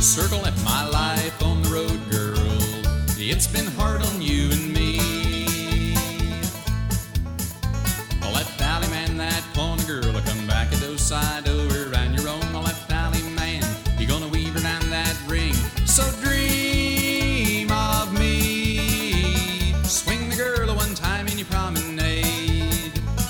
Circle left my life on the road, girl. It's been hard on you and me. Left alley man, that corner girl, I come back at those side door. And your own left alley man, you're gonna weave her down that ring. So dream of me. Swing the girl one time in your promenade.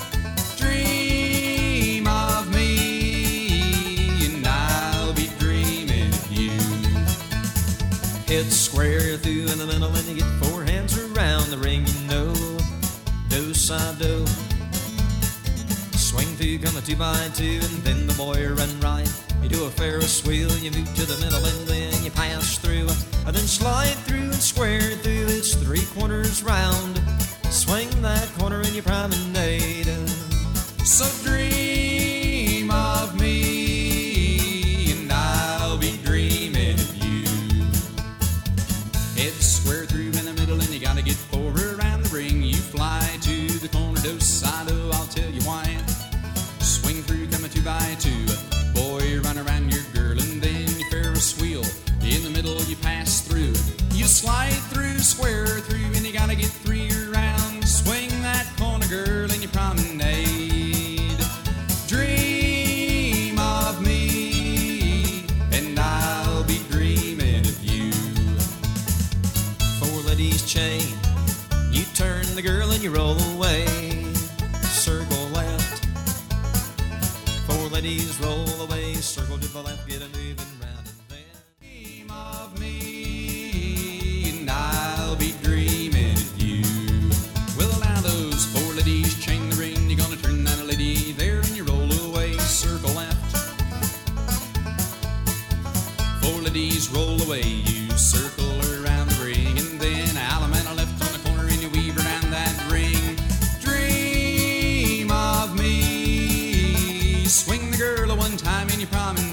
Dream of me, and I'll be dreaming of you. Hit square through in the middle and you get four hands around the ring, you know. Do side do. Swing through, come a 2x2, and then the boy run right. You do a Ferris wheel, you move to the middle, and then you pass through, and then slide through and square through. It's 3/4 round. Swing that corner in your promenade. So dream of me, and I'll be dreaming of you. Head square through in the middle, and you gotta get forward around the ring. You fly to the corner, do side, I'll tell you why. Swing through, come a 2x2. Boy, run around your girl, and then you Ferris wheel. In the middle, you pass through. You slide through, square through, and you gotta get 3 around. Swing that corner, girl, in your promenade. Dream of me, and I'll be dreaming of you. 4 ladies chain. You turn the girl and you roll away. Circle left. 4 ladies roll away. Circle to the left, get a moving round, and then dream of me, and I'll be dreaming of you. Well, now those 4 ladies chain the ring. You're gonna turn that lady there and you roll away. Circle left. 4 ladies roll away. You circle around the ring, and then Alamana left on the corner and you weave her down that ring. Dream of me. Swing the girl one time in your promenade.